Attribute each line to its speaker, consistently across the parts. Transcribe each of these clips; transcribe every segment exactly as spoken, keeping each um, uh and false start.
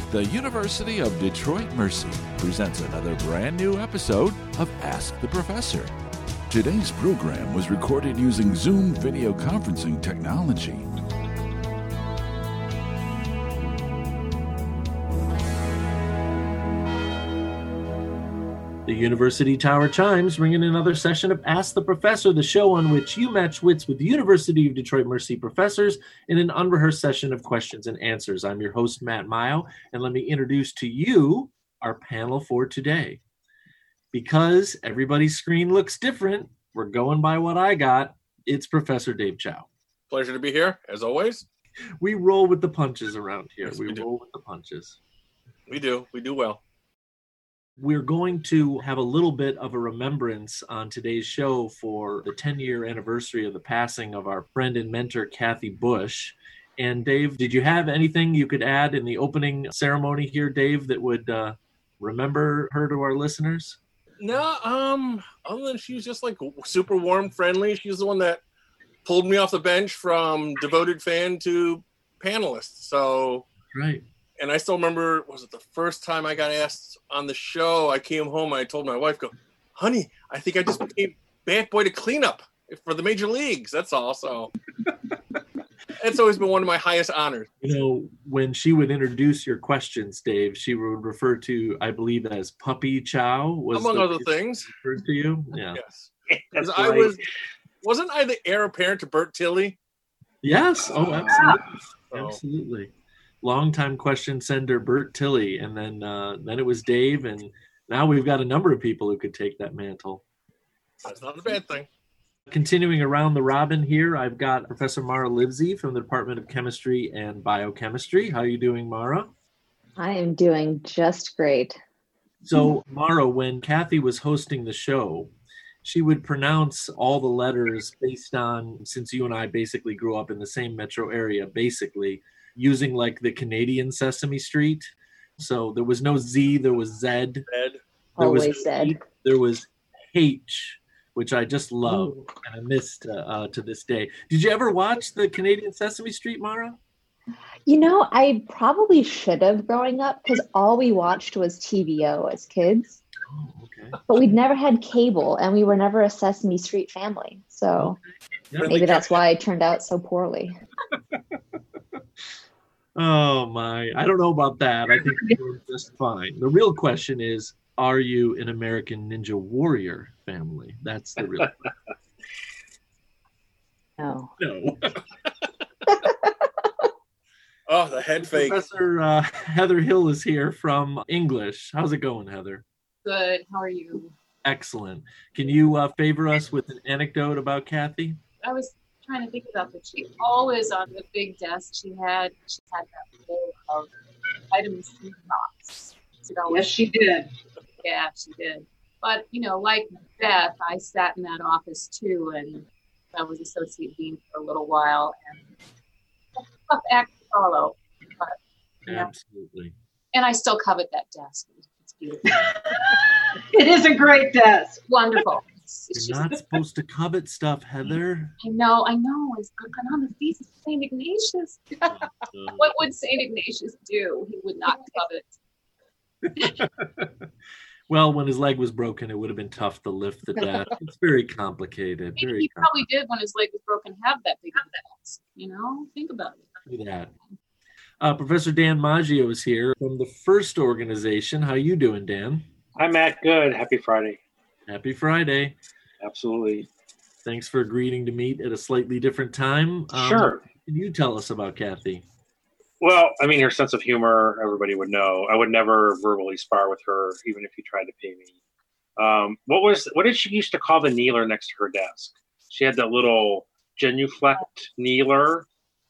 Speaker 1: The University of Detroit Mercy presents another brand new episode of Ask the Professor. Today's program was recorded using Zoom video conferencing technology.
Speaker 2: The University Tower chimes, ringing another session of Ask the Professor, the show on which you match wits with the University of Detroit Mercy professors in an unrehearsed session of questions and answers. I'm your host, Matt Mayo, and let me introduce to you our panel for today. Because everybody's screen looks different, we're going by what I got. It's Professor Dave Chow.
Speaker 3: Pleasure to be here, as always.
Speaker 2: We roll with the punches around here.
Speaker 3: Yes,
Speaker 2: we
Speaker 3: we do.
Speaker 2: roll with the punches.
Speaker 3: We do. We do well.
Speaker 2: We're going to have a little bit of a remembrance on today's show for the ten-year anniversary of the passing of our friend and mentor, Kathy Bush. And Dave, did you have anything you could add in the opening ceremony here, Dave, that would uh, remember her to our listeners?
Speaker 3: No, um, other than she was just like super warm, friendly. She was the one that pulled me off the bench from devoted fan to panelist. So,
Speaker 2: Right.
Speaker 3: and I still remember, was it the first time I got asked on the show? I came home and I told my wife, "Go, honey, I think I just became bat boy to cleanup for the major leagues." That's all. So it's always been one of my highest honors.
Speaker 2: You know, when she would introduce your questions, Dave, she would refer to, I believe, as Puppy Chow. Was
Speaker 3: Among
Speaker 2: the
Speaker 3: other
Speaker 2: way she
Speaker 3: things.
Speaker 2: referred to you? Yeah.
Speaker 3: Yes.
Speaker 4: That's
Speaker 3: 'Cause I
Speaker 4: right.
Speaker 3: was, wasn't I the heir apparent to Bert Tilley?
Speaker 2: Yes. Oh, absolutely.
Speaker 3: So-
Speaker 2: Absolutely. Longtime question sender Bert Tilley, and then uh, then it was Dave, and now we've got a number of people who could take that mantle.
Speaker 3: That's not a bad thing.
Speaker 2: Continuing around the robin here, I've got Professor Mara Livesey from the Department of Chemistry and Biochemistry. How are you doing, Mara?
Speaker 5: I am doing just great.
Speaker 2: So, Mara, when Kathy was hosting the show, she would pronounce all the letters based on, since you and I basically grew up in the same metro area, basically, using like the Canadian Sesame Street. So there was no Z, there was Z.
Speaker 3: Ed.
Speaker 2: There was
Speaker 5: Always said.
Speaker 2: E, there was H, which I just love,
Speaker 5: Ooh.
Speaker 2: and I missed uh, uh, to this day. Did you ever watch the Canadian Sesame Street, Mara?
Speaker 5: You know, I probably should have growing up because all we watched was T V O as kids,
Speaker 2: Oh, okay.
Speaker 5: but we'd never had cable and we were never a Sesame Street family. So
Speaker 2: Yeah.
Speaker 5: maybe that's why I turned out so poorly.
Speaker 2: Oh my, I don't know about that. I think you're doing just fine. The real question is, are you an American Ninja Warrior family? That's the real
Speaker 5: No.
Speaker 2: no.
Speaker 3: Oh, the head fake.
Speaker 2: Professor uh, Heather Hill is here from English. How's it going, Heather?
Speaker 6: Good. How are you?
Speaker 2: Excellent. Can you uh, favor us with an anecdote about Kathy?
Speaker 6: I was trying to think about that. She always on the big desk. She had she had that bowl of vitamin C drops.
Speaker 7: Yes, she did.
Speaker 6: Yeah, she did. But you know, like Beth, I sat in that office too, and I was associate dean for a little while, and tough act to follow. But yeah,
Speaker 2: Absolutely.
Speaker 6: and I still covet that desk. It's beautiful,
Speaker 7: It is a great desk.
Speaker 6: wonderful. It's, it's
Speaker 2: You're
Speaker 6: just,
Speaker 2: not supposed to covet stuff, Heather.
Speaker 6: I know, I know. It's on the feast of Saint Ignatius. What would Saint Ignatius do? He would not covet.
Speaker 2: Well, when his leg was broken, it would have been tough to lift the desk. It's very complicated.
Speaker 6: Maybe
Speaker 2: Very
Speaker 6: he probably did when his leg was broken have that big of a desk. You know, think about it.
Speaker 2: complicated. That. Uh, Professor Dan Maggio is here from the FIRST organization. How you doing, Dan?
Speaker 4: Hi, Matt. Good. Happy Friday.
Speaker 2: Happy Friday.
Speaker 4: Absolutely.
Speaker 2: Thanks for agreeing to meet at a slightly different time. Um,
Speaker 4: Sure.
Speaker 2: Can you tell us about Kathy?
Speaker 4: Well, I mean, her sense of humor, everybody would know. I would never verbally spar with her, even if you tried to pay me. Um, what was what did she used to call the kneeler next to her desk? She had that little genuflect kneeler.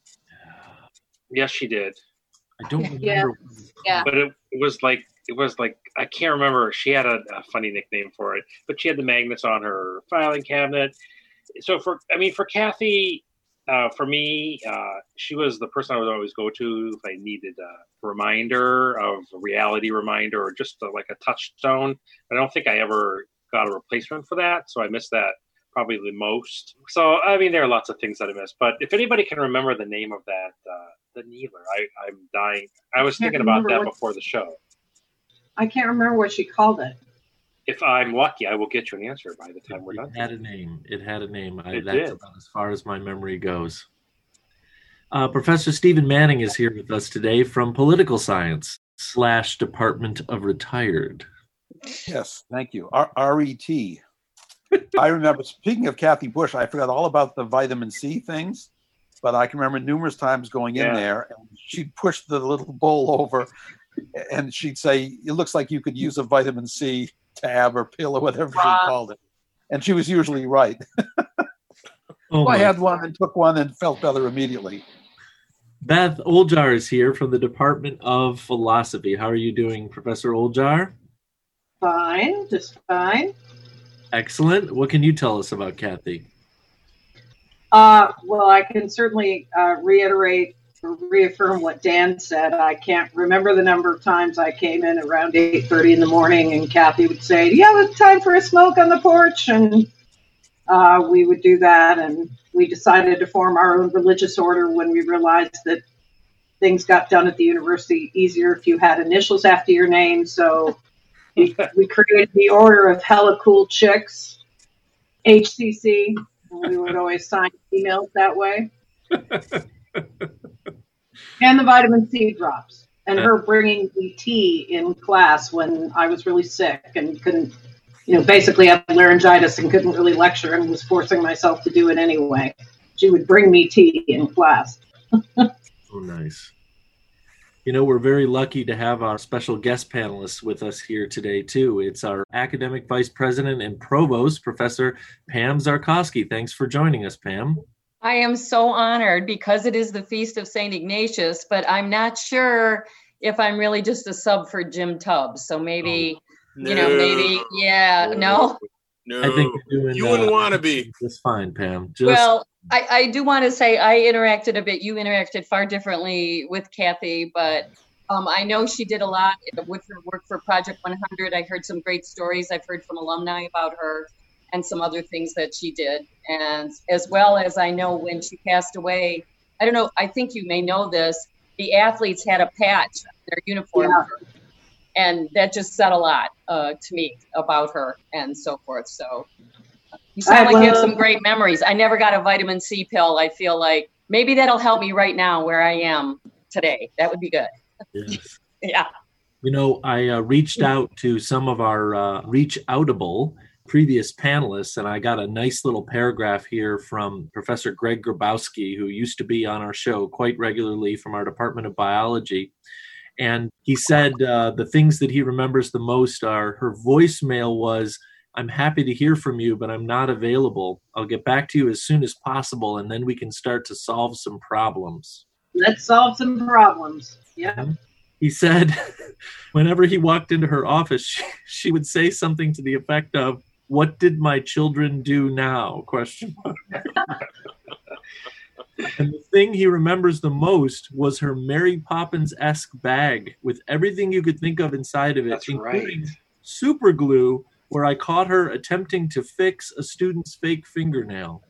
Speaker 4: Yes, she did.
Speaker 2: I don't remember.
Speaker 7: Yeah.
Speaker 2: what it was
Speaker 6: Yeah.
Speaker 4: But it, it was like it was like I can't remember. She had a, a funny nickname for it, but she had the magnets on her filing cabinet. So for I mean, for Kathy, uh, for me, uh, she was the person I would always go to if I needed a reminder of a reality reminder or just a, like a touchstone. I don't think I ever got a replacement for that, so I missed that probably the most. So I mean, there are lots of things that I missed, but if anybody can remember the name of that uh, the Needler. I, I'm dying. I was
Speaker 7: I can't
Speaker 4: thinking about
Speaker 7: remember
Speaker 4: that
Speaker 7: what-
Speaker 4: before the show.
Speaker 7: I can't remember what she called it.
Speaker 4: If I'm lucky, I will get you an answer by the time we're
Speaker 2: It
Speaker 4: done.
Speaker 2: had a name. It had a name. I,
Speaker 4: It
Speaker 2: that's
Speaker 4: did.
Speaker 2: about as far as my memory goes. Uh, Professor Stephen Manning is here with us today from Political Science slash Department of Retired.
Speaker 8: Yes, thank you. R- RET. I remember, speaking of Kathy Bush, I forgot all about the vitamin C things, but I can remember numerous times going in
Speaker 4: Yeah.
Speaker 8: there, and she'd push the little bowl over, and she'd say, it looks like you could use a vitamin C tab or pill or whatever she
Speaker 6: Wow.
Speaker 8: called it. And she was usually right.
Speaker 2: Oh,
Speaker 8: I
Speaker 2: my-
Speaker 8: had one and took one and felt better immediately.
Speaker 2: Beth Oljar is here from the Department of Philosophy. How are you doing, Professor Oljar?
Speaker 7: Fine, just fine.
Speaker 2: Excellent. What can you tell us about Kathy?
Speaker 7: Uh, well, I can certainly uh, reiterate or reaffirm what Dan said. I can't remember the number of times I came in around eight thirty in the morning and Kathy would say, do you have time for a smoke on the porch? And uh, we would do that. And we decided to form our own religious order when we realized that things got done at the university easier if you had initials after your name. So we, we created the Order of Hella Cool Chicks, H C C. We would always sign emails that way. And the vitamin C drops. And her bringing me tea in class when I was really sick and couldn't, you know, basically had laryngitis and couldn't really lecture and was forcing myself to do it anyway. She would bring me tea in class.
Speaker 2: Oh, nice. You know, we're very lucky to have our special guest panelists with us here today, too. It's our academic vice president and provost, Professor Pam Zarkowski. Thanks for joining us, Pam.
Speaker 9: I am so honored because it is the Feast of Saint Ignatius, but I'm not sure if I'm really just a sub for Jim Tubbs. So maybe,
Speaker 3: No.
Speaker 9: you know, maybe, yeah, no.
Speaker 3: No.
Speaker 2: I think you're doing,
Speaker 3: you wouldn't
Speaker 2: uh,
Speaker 3: want to be.
Speaker 2: just fine, Pam. Just,
Speaker 9: Well, I, I do want to say I interacted a bit. You interacted far differently with Kathy, but um, I know she did a lot with her work for Project one hundred. I heard some great stories. I've heard from alumni about her and some other things that she did. And as well as I know when she passed away, I don't know, I think you may know this, the athletes had a patch on their uniform.
Speaker 7: Yeah.
Speaker 9: And that just said a lot uh, to me about her and so forth. So you sound
Speaker 7: I
Speaker 9: like you have
Speaker 7: love-
Speaker 9: some great memories. I never got a vitamin C pill. I feel like maybe that'll help me right now where I am today. That would be good.
Speaker 2: yes.
Speaker 9: Yeah.
Speaker 2: You know, I uh, reached out to some of our uh, reach outable previous panelists, and I got a nice little paragraph here from Professor Greg Grabowski, who used to be on our show quite regularly from our Department of Biology. And he said uh, the things that he remembers the most are her voicemail was, I'm happy to hear from you, but I'm not available. I'll get back to you as soon as possible, and then we can start to solve some problems.
Speaker 7: Let's solve some problems. Yeah.
Speaker 2: He said whenever he walked into her office, she, she would say something to the effect of, what did my children do now? Question mark. And the thing he remembers the most was her Mary Poppins-esque bag with everything you could think of inside of it,
Speaker 4: That's
Speaker 2: including
Speaker 4: right.
Speaker 2: super glue, where I caught her attempting to fix a student's fake fingernail.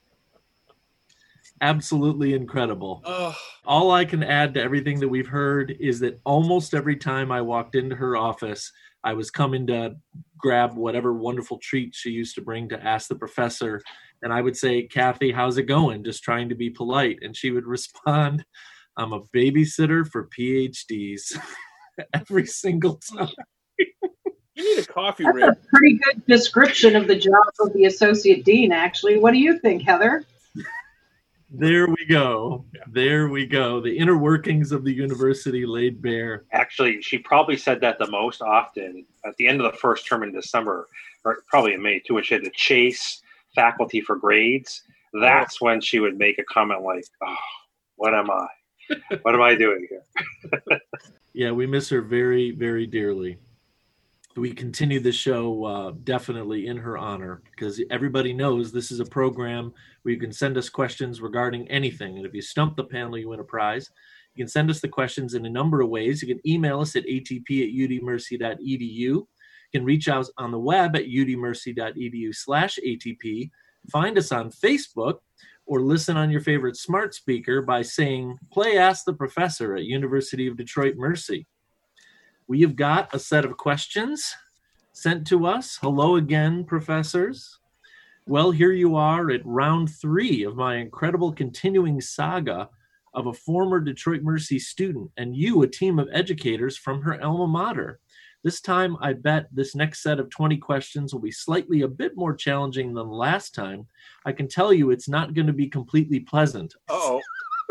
Speaker 2: Absolutely incredible.
Speaker 3: Oh,
Speaker 2: All I can add to everything that we've heard is that almost every time I walked into her office, I was coming to grab whatever wonderful treat she used to bring to Ask the Professor. And I would say, Kathy, how's it going? Just trying to be polite. And she would respond, I'm a babysitter for P H Ds. Every single time.
Speaker 3: you need a coffee
Speaker 7: That's
Speaker 3: rig.
Speaker 7: a pretty good description of the job of the associate dean, actually. What do you think, Heather?
Speaker 2: There we go. There we go. The inner workings of the university laid bare.
Speaker 4: Actually, she probably said that the most often at the end of the first term in December, or probably in May too, when she had to chase faculty for grades. That's when she would make a comment like, oh, what am I? What am I doing here?
Speaker 2: Yeah, we miss her very, very dearly. We continue the show uh, definitely in her honor because everybody knows this is a program where you can send us questions regarding anything. And if you stump the panel, you win a prize. You can send us the questions in a number of ways. You can email us at a t p at u d mercy dot e d u. You can reach out on the web at u d mercy dot e d u slash A T P. Find us on Facebook or listen on your favorite smart speaker by saying, play Ask the Professor at University of Detroit Mercy. We have got a set of questions sent to us. Hello again, professors. Well, here you are at round three of my incredible continuing saga of a former Detroit Mercy student and you, a team of educators from her alma mater. This time, I bet this next set of twenty questions will be slightly a bit more challenging than last time. I can tell you it's not going to be completely pleasant.
Speaker 3: Uh-oh.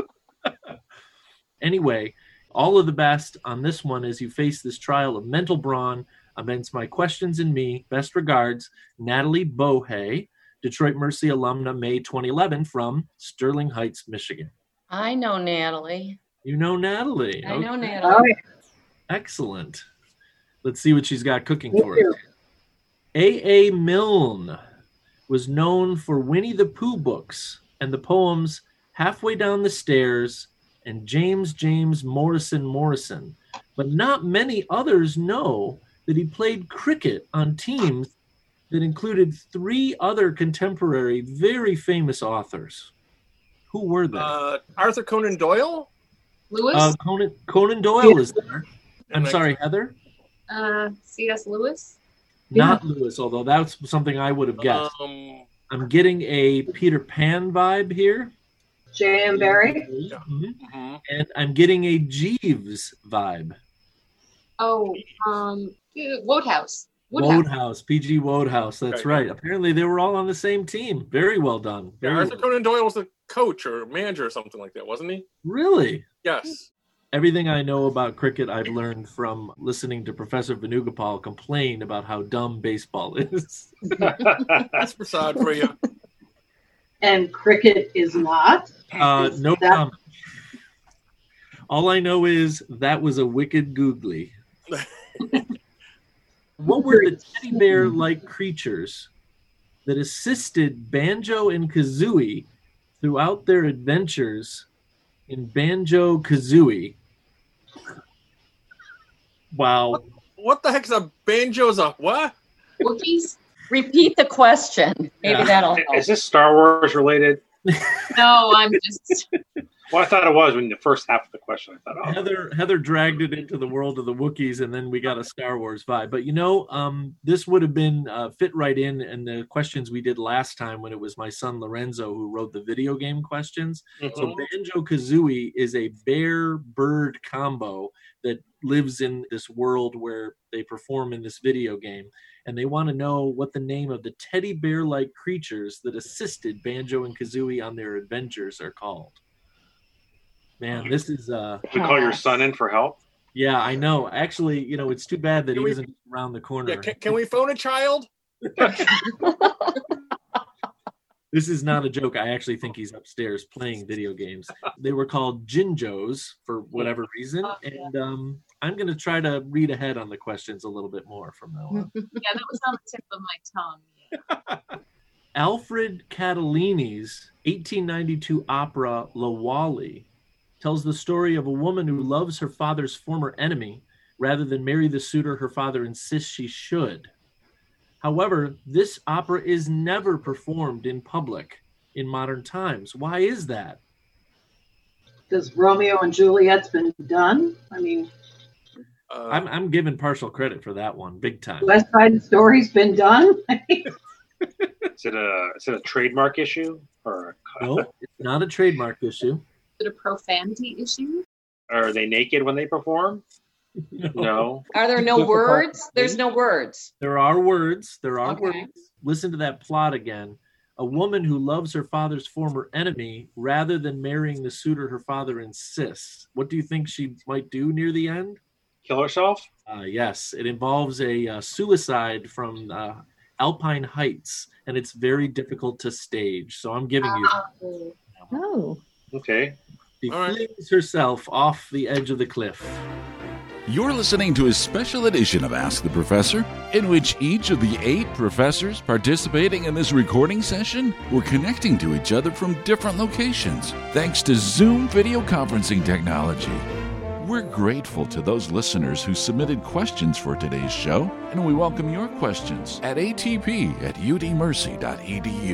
Speaker 2: Anyway, all of the best on this one as you face this trial of mental brawn amidst my questions and me. Best regards, Natalie Bohe, Detroit Mercy alumna, May twenty eleven, from Sterling Heights, Michigan.
Speaker 9: I know Natalie.
Speaker 2: You know Natalie.
Speaker 9: I know
Speaker 2: Okay.
Speaker 9: Natalie.
Speaker 7: Oh, yeah.
Speaker 2: Excellent. Let's see what she's got cooking
Speaker 7: Me
Speaker 2: for us.
Speaker 7: too.
Speaker 2: A A. Milne was known for Winnie the Pooh books and the poems Halfway Down the Stairs and James James Morrison Morrison, but not many others know that he played cricket on teams that included three other contemporary, very famous authors. Who were they?
Speaker 3: Uh, Arthur Conan Doyle?
Speaker 6: Lewis?
Speaker 2: Uh, Conan, Conan Doyle is there. I'm
Speaker 3: And I-
Speaker 2: sorry, Heather?
Speaker 6: Uh, C S. Lewis?
Speaker 2: Not Lewis, although that's something I would have guessed.
Speaker 3: Um,
Speaker 2: I'm getting a Peter Pan vibe here.
Speaker 7: J M. Barrie.
Speaker 2: Mhm.
Speaker 3: mhm.
Speaker 2: And I'm getting a Jeeves vibe.
Speaker 6: Oh, um, Wodehouse. Woodhouse.
Speaker 2: Wodehouse, P G Wodehouse. That's
Speaker 3: Right.
Speaker 2: right. Apparently, they were all on the same team. Very well done.
Speaker 3: Yeah,
Speaker 2: Very
Speaker 3: Arthur
Speaker 2: well.
Speaker 3: Conan Doyle was the coach or manager or something like that, wasn't he?
Speaker 2: Really?
Speaker 3: Yes.
Speaker 2: Everything I know about cricket, I've learned from listening to Professor Venugopal complain about how dumb baseball is.
Speaker 3: That's Prasad for you.
Speaker 7: And cricket is not.
Speaker 2: Uh,
Speaker 7: Is
Speaker 2: no
Speaker 7: that-
Speaker 2: comment. All I know is that was a wicked googly. What were the teddy bear-like creatures that assisted Banjo and Kazooie throughout their adventures in Banjo-Kazooie? Wow.
Speaker 3: What the heck is a banjo's a what?
Speaker 6: Wookiees?
Speaker 9: Repeat the question. Maybe
Speaker 2: Yeah.
Speaker 9: that'll help.
Speaker 4: Is this Star Wars related?
Speaker 6: No, I'm just.
Speaker 4: Well, I thought it was when the first half of the question. I thought, oh,
Speaker 2: Heather Heather dragged it into the world of the Wookiees, and then we got a Star Wars vibe. But you know, um, this would have been uh, fit right in in the questions we did last time when it was my son Lorenzo who wrote the video game questions.
Speaker 4: mhm.
Speaker 2: So Banjo-Kazooie is a bear-bird combo that lives in this world where they perform in this video game. And they want to know what the name of the teddy bear-like creatures that assisted Banjo and Kazooie on their adventures are called. Man, this is, uh,
Speaker 4: we call your son in for help.
Speaker 2: yeah, I know. Actually, you know, it's too bad that
Speaker 3: Can
Speaker 2: he
Speaker 3: we-
Speaker 2: isn't around the corner.
Speaker 3: Yeah, can, can we phone a child?
Speaker 2: This is not a joke. I actually think he's upstairs playing video games. They were called Jinjos for whatever reason.
Speaker 6: Oh, yeah.
Speaker 2: And um, I'm going to try to read ahead on the questions a little bit more from now on.
Speaker 6: Yeah, that was on the tip of my tongue. Yeah.
Speaker 2: Alfred Catalini's eighteen ninety-two opera La Wally tells the story of a woman who loves her father's former enemy rather than marry the suitor her father insists she should. However, this opera is never performed in public in modern times. Why is that?
Speaker 7: Does Romeo and Juliet's been done? I mean,
Speaker 3: Uh,
Speaker 2: I'm, I'm giving partial credit for that one, big time.
Speaker 7: West Side Story's been done.
Speaker 4: Is it a is it a trademark issue or
Speaker 2: No, it's not a trademark issue.
Speaker 6: Is it a profanity issue?
Speaker 4: are they naked when they perform? No.
Speaker 9: Are there no words? There's no words.
Speaker 2: There are words. There are
Speaker 9: Okay.
Speaker 2: words. Listen to that plot again. A woman who loves her father's former enemy rather than marrying the suitor her father insists. What do you think she might do near the end?
Speaker 4: Kill herself?
Speaker 2: Uh, yes, it involves a uh, suicide from uh, Alpine Heights, and it's very difficult to stage. So I'm giving you that.
Speaker 6: Oh,
Speaker 5: Oh,
Speaker 4: Okay.
Speaker 2: She
Speaker 3: All right.
Speaker 2: flings herself off the edge of the cliff.
Speaker 1: You're listening to a special edition of Ask the Professor, in which each of the eight professors participating in this recording session were connecting to each other from different locations, thanks to Zoom video conferencing technology. We're grateful to those listeners who submitted questions for today's show, and we welcome your questions at a t p at u d mercy dot e d u.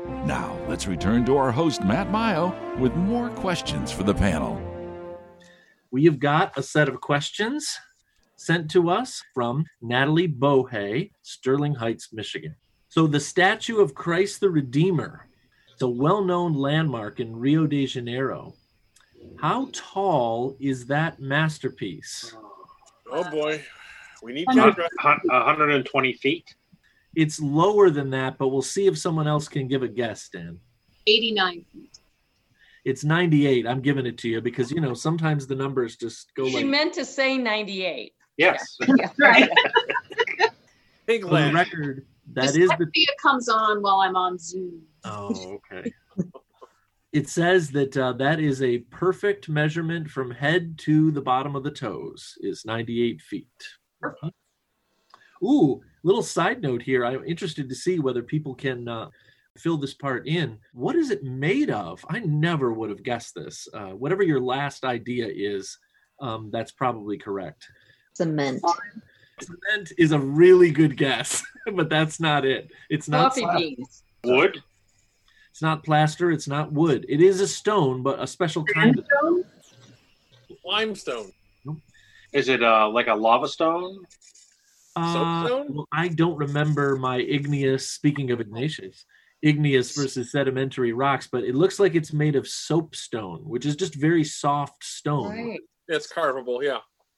Speaker 1: Now, let's return to our host, Matt Maio, with more questions for the panel.
Speaker 2: We have got a set of questions sent to us from Natalie Bohe, Sterling Heights, Michigan. So the statue of Christ the Redeemer, it's a well-known landmark in Rio de Janeiro. How tall is that masterpiece?
Speaker 3: Oh boy, we need
Speaker 4: one hundred twenty feet.
Speaker 2: It's lower than that, but we'll see if someone else can give a guess, Dan.
Speaker 6: eighty-nine feet.
Speaker 2: It's ninety-eight. I'm giving it to you because, you know, sometimes the numbers just go
Speaker 9: She
Speaker 2: like...
Speaker 9: meant to say ninety-eight.
Speaker 4: Yes.
Speaker 9: Yeah.
Speaker 7: Right.
Speaker 3: Big
Speaker 2: For the
Speaker 3: land.
Speaker 2: record, that is the...
Speaker 6: Dyslexia comes on while I'm on Zoom.
Speaker 2: Oh, okay. It says that uh, that is a perfect measurement from head to the bottom of the toes is ninety-eight feet.
Speaker 6: Perfect.
Speaker 2: Ooh, little side note here. I'm interested to see whether people can uh, fill this part in. What is it made of? I never would have guessed this. Uh, whatever your last idea is, um, that's probably correct.
Speaker 5: Cement.
Speaker 2: Cement is a really good guess, but that's not it. It's not
Speaker 9: Coffee
Speaker 2: plaster.
Speaker 9: beans.
Speaker 4: Wood?
Speaker 2: It's not plaster. It's not wood. It is a stone, but a special kind of
Speaker 7: Sandstone?
Speaker 3: Limestone.
Speaker 4: Is it uh, like a lava stone?
Speaker 2: Uh,
Speaker 3: Soapstone?
Speaker 2: well, I don't remember my igneous, speaking of igneous, igneous versus sedimentary rocks, but it looks like it's made of soapstone, which is just very soft stone.
Speaker 9: Right.
Speaker 3: It's carvable, yeah.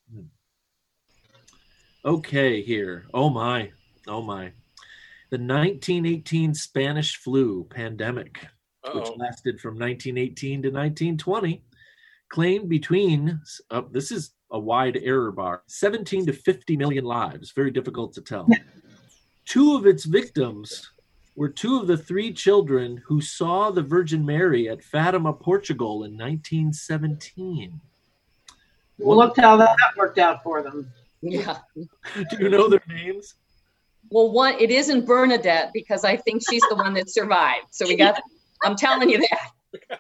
Speaker 2: Okay, here. Oh my. Oh my. The nineteen eighteen Spanish flu pandemic,
Speaker 3: Uh-oh.
Speaker 2: which lasted from nineteen eighteen to nineteen twenty, claimed between, uh, this is a wide error bar, seventeen to fifty million lives. Very difficult to tell. Two of its victims were two of the three children who saw the Virgin Mary at Fatima, Portugal in nineteen seventeen.
Speaker 7: Well, look how that worked out for them.
Speaker 9: Yeah.
Speaker 2: Do you know their names?
Speaker 9: Well, one, it isn't Bernadette because I think she's the one that survived. So we got, I'm telling you that.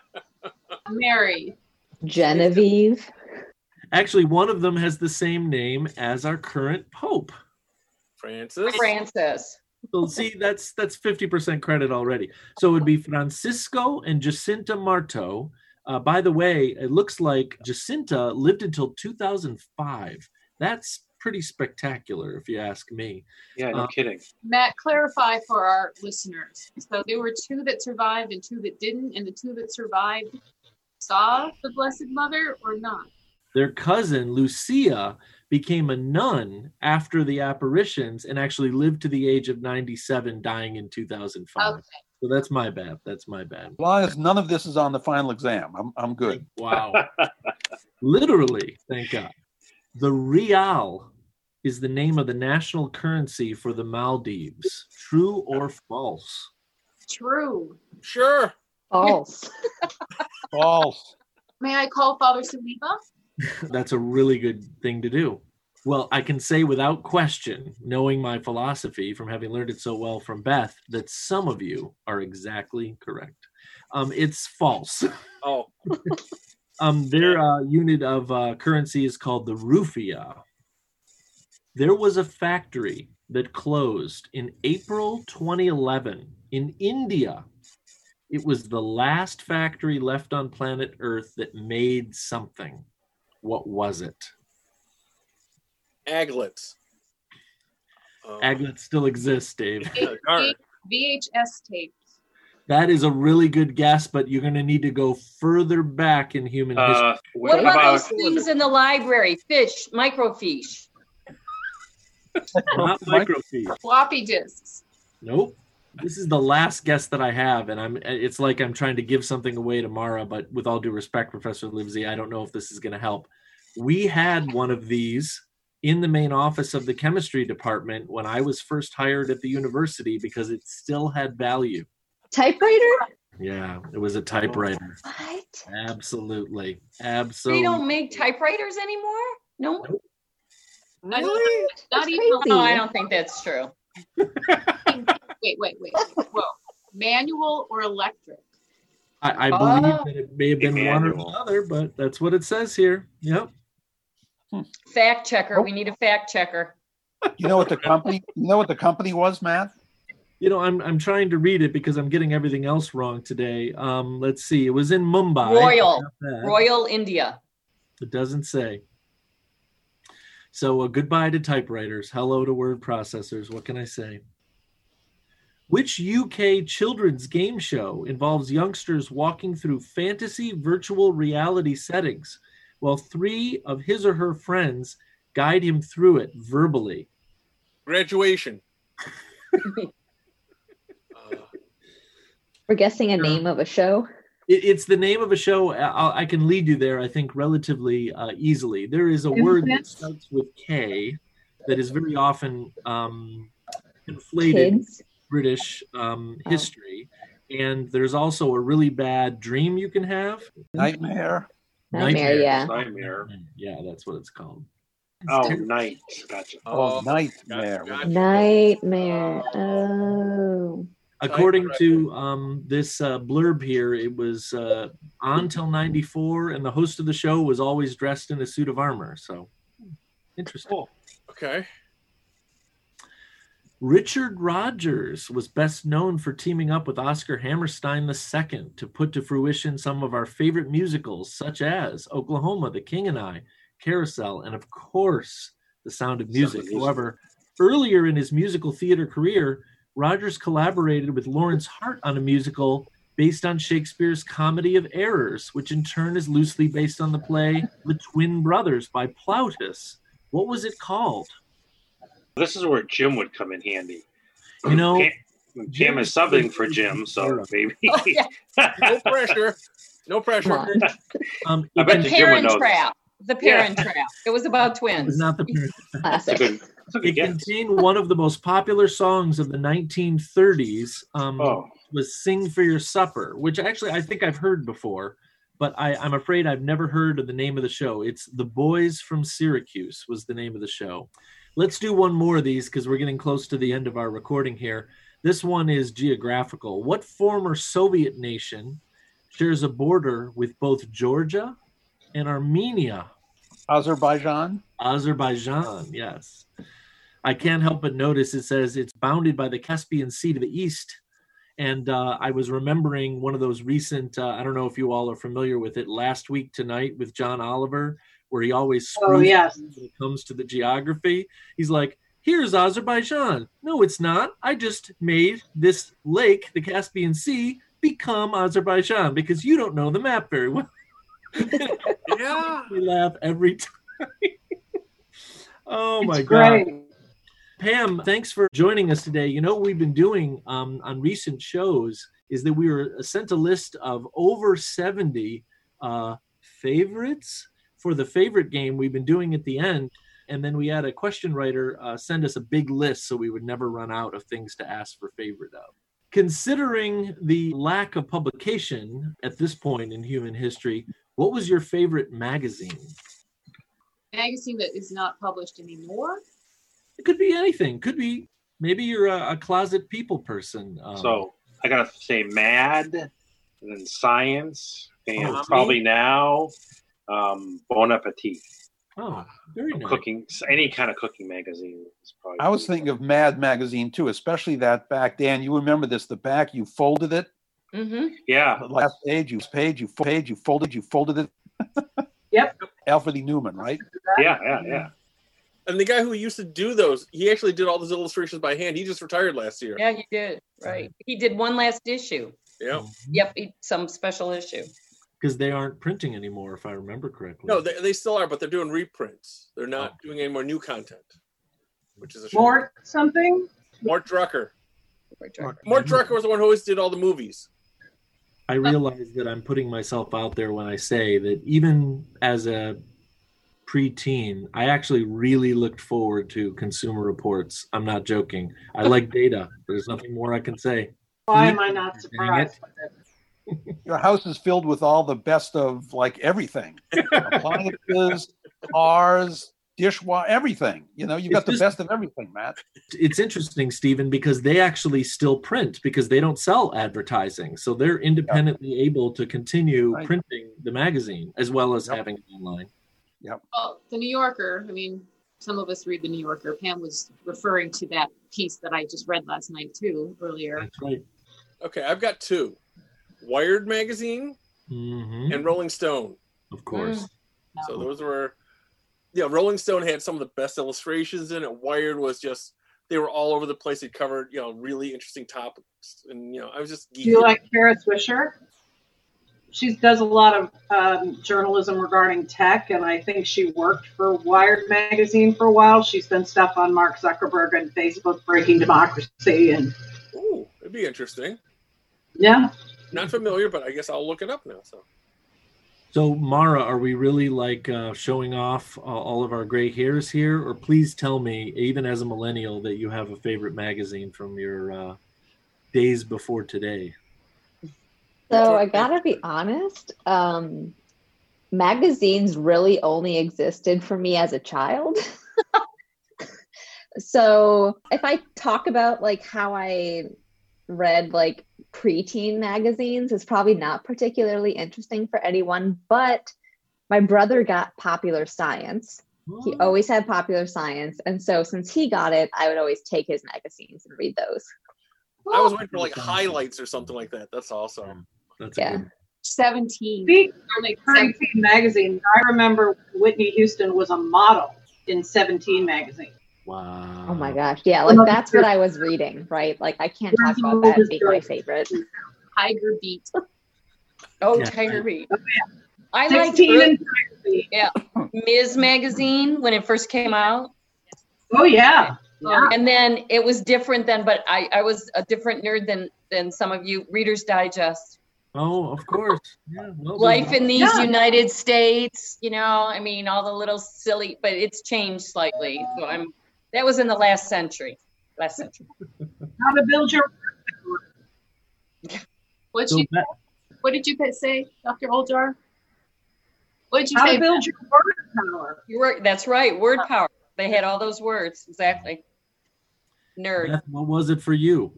Speaker 6: Mary.
Speaker 5: Genevieve.
Speaker 2: Actually, one of them has the same name as our current Pope.
Speaker 3: Francis.
Speaker 9: Francis.
Speaker 2: So see, that's that's fifty percent credit already. So it would be Francisco and Jacinta Marto. Uh, by the way, it looks like Jacinta lived until two thousand five. That's pretty spectacular, if you ask me.
Speaker 4: Yeah, no
Speaker 2: Uh,
Speaker 4: kidding.
Speaker 6: Matt, clarify for our listeners. So there were two that survived and two that didn't, and the two that survived saw the Blessed Mother or not?
Speaker 2: Their cousin, Lucia, became a nun after the apparitions and actually lived to the age of ninety-seven, dying in two thousand five.
Speaker 6: Okay.
Speaker 2: So that's my bad. That's my bad.
Speaker 8: As long as none of this is on the final exam, I'm I'm good.
Speaker 2: Wow. Literally, thank God. The real is the name of the national currency for the Maldives. True or false?
Speaker 6: True.
Speaker 3: Sure.
Speaker 5: False.
Speaker 8: False.
Speaker 6: May I call Father Saliba?
Speaker 2: That's a really good thing to do. Well, I can say without question, knowing my philosophy from having learned it so well from Beth, that some of you are exactly correct. Um, it's false.
Speaker 3: Oh.
Speaker 2: Um, their uh, unit of uh, currency is called the rufiya. There was a factory that closed in April twenty eleven in India. It was the last factory left on planet Earth that made something. What was it?
Speaker 3: Aglets. Um,
Speaker 2: Aglet still exists, Dave.
Speaker 3: darn.
Speaker 6: V H S tapes.
Speaker 2: That is a really good guess, but you're going to need to go further back in human history.
Speaker 4: Uh,
Speaker 9: What
Speaker 4: what
Speaker 9: about
Speaker 4: about
Speaker 9: those things in the library? Fish, microfiche.
Speaker 2: Not microfiche.
Speaker 6: Floppy disks.
Speaker 2: Nope. This is the last guess that I have, and I'm. It's like I'm trying to give something away to Mara, but with all due respect, Professor Livesey, I don't know if this is going to help. We had one of these in the main office of the chemistry department when I was first hired at the university because it still had value.
Speaker 5: Typewriter?
Speaker 2: Yeah, it was a typewriter.
Speaker 5: What?
Speaker 2: Absolutely.
Speaker 9: They
Speaker 2: Absolutely.
Speaker 9: don't make typewriters anymore? No.
Speaker 6: I don't-
Speaker 2: Really?
Speaker 6: Not
Speaker 5: That's
Speaker 6: even.
Speaker 5: crazy.
Speaker 9: No, I don't think that's true.
Speaker 6: Wait, wait, wait. Whoa. Manual or electric?
Speaker 2: I, I believe
Speaker 9: Oh.
Speaker 2: that it may have been one or the
Speaker 4: Emmanuel.
Speaker 2: other, but that's what it says here. Yep.
Speaker 9: Fact checker. We need a fact checker.
Speaker 8: You know what the company? You know what the company was, Matt?
Speaker 2: You know, I'm I'm trying to read it because I'm getting everything else wrong today. Um, let's see. It was in Mumbai.
Speaker 9: Royal. Royal India.
Speaker 2: It doesn't say. So uh, goodbye to typewriters. Hello to word processors. What can I say? Which U K children's game show involves youngsters walking through fantasy virtual reality settings while three of his or her friends guide him through it verbally?
Speaker 3: Graduation.
Speaker 5: We're guessing a name of a show.
Speaker 2: It, it's the name of a show. I, I can lead you there, I think, relatively uh, easily. There is a
Speaker 7: Infant?
Speaker 2: word that starts with K that is very often um, conflated
Speaker 5: Kids.
Speaker 2: British um,
Speaker 5: Oh.
Speaker 2: history. And there's also a really bad dream you can have.
Speaker 8: Nightmare.
Speaker 5: Nightmare, yeah.
Speaker 4: Nightmare.
Speaker 2: Yeah, that's what it's called.
Speaker 4: Oh, night. Gotcha.
Speaker 8: Oh,
Speaker 3: Oh,
Speaker 8: nightmare.
Speaker 3: gotcha.
Speaker 5: Nightmare. Oh.
Speaker 2: According to um, this uh, blurb here, it was uh, on till ninety-four, and the host of the show was always dressed in a suit of armor. So, interesting.
Speaker 3: Okay.
Speaker 2: Richard Rodgers was best known for teaming up with Oscar Hammerstein the Second to put to fruition some of our favorite musicals, such as Oklahoma, The King and I, Carousel, and of course, The Sound of Music.
Speaker 4: Sound of Music.
Speaker 2: However, earlier in his musical theater career, Rodgers collaborated with Lawrence Hart on a musical based on Shakespeare's Comedy of Errors, which in turn is loosely based on the play The Twin Brothers by Plautus. What was it called?
Speaker 4: This is where Jim would come in handy.
Speaker 2: You know,
Speaker 4: Cam, Cam is subbing for Jim, so maybe.
Speaker 9: Oh, yeah.
Speaker 3: No pressure. No pressure.
Speaker 5: Come on.
Speaker 2: um,
Speaker 4: I
Speaker 2: it
Speaker 4: bet
Speaker 2: con-
Speaker 4: you Jim would
Speaker 9: Parent
Speaker 4: know this.
Speaker 9: Trap. The Parent Trap. It was about
Speaker 2: it
Speaker 9: twins.
Speaker 2: was not the parent.
Speaker 4: That's a
Speaker 5: Classic.
Speaker 4: good, that's a good
Speaker 2: It
Speaker 4: guess.
Speaker 2: contained one of the most popular songs of the nineteen thirties. Um,
Speaker 4: Oh,
Speaker 2: was "Sing for Your Supper," which actually I think I've heard before, but I, I'm afraid I've never heard of the name of the show. It's "The Boys from Syracuse" was the name of the show. Let's do one more of these because we're getting close to the end of our recording here. This one is geographical. What former Soviet nation shares a border with both Georgia and Armenia?
Speaker 8: Azerbaijan.
Speaker 2: Azerbaijan, yes. I can't help but notice it says it's bounded by the Caspian Sea to the east. And uh, I was remembering one of those recent, uh, I don't know if you all are familiar with it, Last Week Tonight with John Oliver, where he always screws
Speaker 7: Oh, yes.
Speaker 2: when it comes to the geography. He's like, here's Azerbaijan. No, it's not. I just made this lake, the Caspian Sea, become Azerbaijan because you don't know the map very well.
Speaker 3: Yeah.
Speaker 2: We laugh every time. Oh my
Speaker 7: It's
Speaker 2: God.
Speaker 7: great.
Speaker 2: Pam, thanks for joining us today. You know what we've been doing um, on recent shows is that we were sent a list of over seventy uh, favorites for the favorite game we've been doing at the end. And then we had a question writer uh, send us a big list so we would never run out of things to ask for favorite of. Considering the lack of publication at this point in human history, what was your favorite magazine?
Speaker 6: Magazine that is not published anymore.
Speaker 2: It could be anything. Could be maybe you're a, a closet people person. Um,
Speaker 4: so I gotta say Mad, and then Science, and
Speaker 2: Oh,
Speaker 4: probably now um, Bon Appetit.
Speaker 2: oh, very nice.
Speaker 4: Cooking, any kind of cooking magazine. Is probably
Speaker 8: I was thinking of Mad magazine too, especially that back. Dan, you remember this? The back, you folded it.
Speaker 9: Mm-hmm.
Speaker 4: Yeah,
Speaker 8: The last page, you page, you page, you folded, you folded it.
Speaker 7: Yep.
Speaker 8: Alfred E. Newman, right?
Speaker 4: yeah, yeah, yeah.
Speaker 3: And the guy who used to do those, he actually did all those illustrations by hand. He just retired last year.
Speaker 9: Yeah, he did. Right. He did one last issue.
Speaker 3: Yeah.
Speaker 9: Yep. he- Some special issue.
Speaker 2: Because they aren't printing anymore, if I remember correctly.
Speaker 3: No, they, they still are, but they're doing reprints. They're not
Speaker 2: Oh.
Speaker 3: doing any more new content, which is a shame.
Speaker 7: Mort something?
Speaker 3: Mort Drucker.
Speaker 9: Right.
Speaker 3: Mort Drucker was the one who always did all the movies.
Speaker 2: I realize that I'm putting myself out there when I say that even as a preteen, I actually really looked forward to Consumer Reports. I'm not joking. I like data. There's nothing more I can say.
Speaker 7: Why am I not
Speaker 2: Dang
Speaker 7: surprised?
Speaker 8: Your house is filled with all the best of like everything, appliances, cars, dishwasher, everything. You know, you've got
Speaker 2: It's
Speaker 8: the
Speaker 2: just-
Speaker 8: best of everything, Matt.
Speaker 2: It's interesting, Stephen, because they actually still print because they don't sell advertising. So they're independently able to continue
Speaker 8: Right.
Speaker 2: printing the magazine as well as
Speaker 8: Yep.
Speaker 2: having it online.
Speaker 6: Well, the New Yorker, I mean, some of us read the New Yorker. Pam was referring to that piece that I just read last night too, earlier.
Speaker 2: That's right.
Speaker 3: Okay, I've got two. Wired magazine
Speaker 2: Mm-hmm.
Speaker 3: and Rolling Stone.
Speaker 2: Of course.
Speaker 6: Mm.
Speaker 3: So those were, yeah, Rolling Stone had some of the best illustrations in it. Wired was just, they were all over the place. It covered, you know, really interesting topics. And, you know, I was just geeky.
Speaker 7: Do you like Kara Swisher? She does a lot of um, journalism regarding tech, and I think she worked for Wired magazine for a while. She's done stuff on Mark Zuckerberg and Facebook, Breaking Democracy, and
Speaker 3: Ooh, it'd be interesting.
Speaker 7: yeah.
Speaker 3: Not familiar, but I guess I'll look it up now. So,
Speaker 2: So, Mara, are we really like uh, showing off uh, all of our gray hairs here? Or please tell me, even as a millennial, that you have a favorite magazine from your uh, days before today.
Speaker 5: So I gotta be honest, um, magazines really only existed for me as a child. So if I talk about like how I read like preteen magazines, it's probably not particularly interesting for anyone, but my brother got Popular Science. He always had Popular Science. And so since he got it, I would always take his magazines and read those.
Speaker 3: I was waiting for like highlights or something like that. That's awesome.
Speaker 2: That's
Speaker 5: Yeah.
Speaker 2: a good.
Speaker 6: seventeen.
Speaker 7: Speaking
Speaker 6: Like
Speaker 7: of preteen magazine, I remember Whitney Houston was a model in Seventeen magazine.
Speaker 2: Wow.
Speaker 5: Oh my gosh. Yeah, like that's what I was reading, right? Like I can't talk about that being my favorite.
Speaker 6: Tiger Beat.
Speaker 9: Oh,
Speaker 2: Yeah.
Speaker 9: Tiger Beat. I liked
Speaker 7: sixteen
Speaker 9: early-
Speaker 7: and Tiger Beat.
Speaker 9: yeah, Miz Magazine when it first came out.
Speaker 7: Oh yeah. Yeah.
Speaker 9: And then it was different then, but I, I was a different nerd than than some of you. Reader's Digest.
Speaker 2: Oh, of course. Yeah. Well,
Speaker 9: Life in these
Speaker 7: Yeah.
Speaker 9: United States, you know, I mean, all the little silly, but it's changed slightly. So I'm, that was in the last century, last century.
Speaker 7: How to build your
Speaker 6: What
Speaker 2: So
Speaker 6: you?
Speaker 2: that-
Speaker 6: What did you say, Doctor Oljar? What did you
Speaker 7: how
Speaker 6: say?
Speaker 7: to build your word power.
Speaker 9: You were, that's right, word power. They had all those words, exactly. Nerd.
Speaker 2: Beth, what was it for you?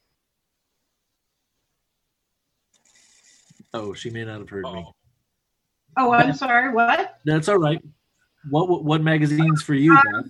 Speaker 2: Oh, she may not have heard me.
Speaker 7: Oh, I'm sorry. What?
Speaker 2: That's all right. What what, what magazines for you, Beth?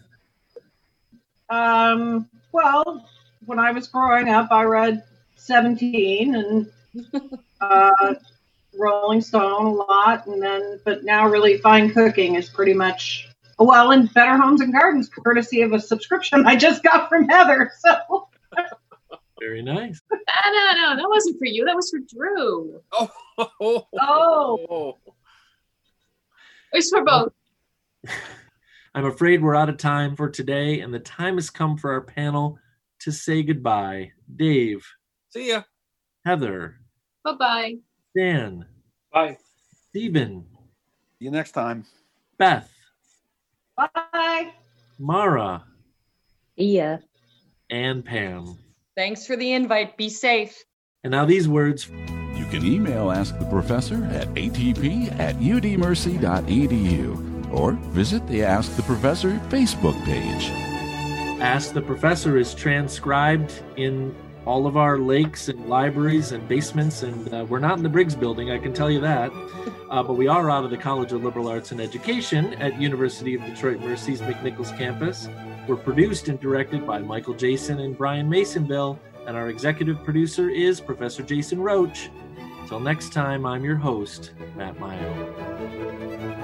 Speaker 7: Um. Well, when I was growing up, I read Seventeen and uh, Rolling Stone a lot, and then, but now really Fine Cooking is pretty much, well, and Better Homes and Gardens, courtesy of a subscription I just got from Heather. So
Speaker 2: Very nice.
Speaker 6: No, no, no, that wasn't for you. That was for Drew.
Speaker 3: Oh, oh,
Speaker 7: Oh.
Speaker 6: It was for both.
Speaker 2: I'm afraid we're out of time for today, and the time has come for our panel to say goodbye. Dave,
Speaker 3: see ya.
Speaker 2: Heather,
Speaker 6: Bye bye.
Speaker 2: Dan,
Speaker 4: Bye.
Speaker 2: Stephen,
Speaker 8: See you next time.
Speaker 2: Beth,
Speaker 7: bye.
Speaker 2: Mara,
Speaker 5: Yeah.
Speaker 2: and Pam.
Speaker 9: Thanks for the invite. Be safe.
Speaker 2: And now these words.
Speaker 1: You can email Ask the Professor at a t p at u d mercy dot e d u or visit the Ask the Professor Facebook page.
Speaker 2: Ask the Professor is transcribed in all of our lakes and libraries and basements, and uh, we're not in the Briggs building, I can tell you that. Uh, but we are out of the College of Liberal Arts and Education at University of Detroit Mercy's McNichols campus. We're produced and directed by Michael Jason and Brian Masonville, and our executive producer is Professor Jason Roach. Till next time, I'm your host, Matt Mayo.